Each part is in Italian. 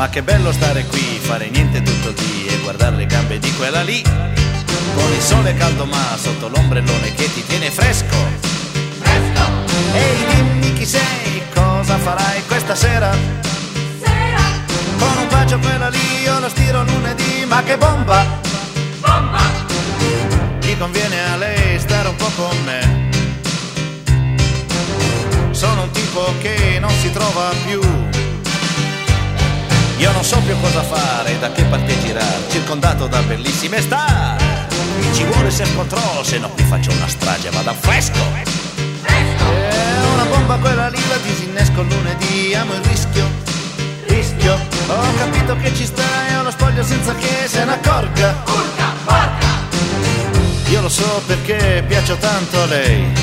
Ma che bello stare qui, fare niente tutto il dì e guardare le gambe di quella lì. Con il sole caldo ma sotto l'ombrellone che ti tiene fresco. Fresco! Ehi, dimmi chi sei, cosa farai questa sera? Sera! Con un bacio quella lì io lo stiro lunedì, ma che bomba! Bomba! Gli conviene a lei stare un po' con me. Sono un tipo che non si trova più. Io non so più cosa fare, da che parte girare, circondato da bellissime star. Ci vuole self-control, se no qui faccio una strage, vado a fresco. Fresco! È una bomba quella lì, la disinnesco lunedì, amo il rischio. Rischio, ho capito che ci sta e ho lo spoglio senza che se ne accorga. Urca, porca! Io lo so perché piaccio tanto a lei.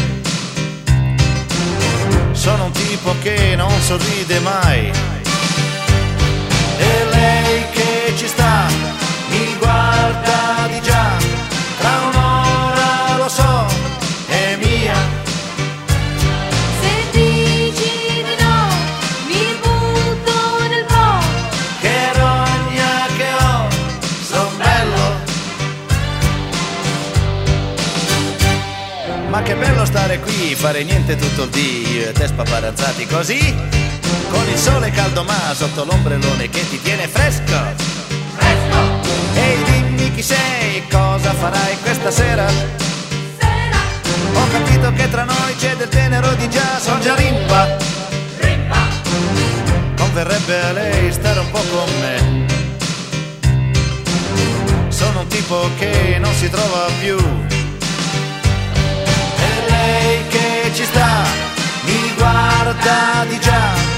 Sono un tipo che non sorride mai. E lei che ci sta, mi guarda di già. Tra un'ora lo so, è mia. Se dici di no, mi butto nel po'. Che rogna che ho, son bello. Ma che bello stare qui, fare niente tutto il dì, io e te spaparazzati così. Con il sole caldo ma sotto l'ombrellone che ti tiene fresco. Fresco! Ehi, dimmi chi sei, cosa farai questa sera? Sera! Ho capito che tra noi c'è del tenero di già, son già rimba. Rimba! Converrebbe a lei stare un po' con me. Sono un tipo che non si trova più. E lei che ci sta, mi guarda di già.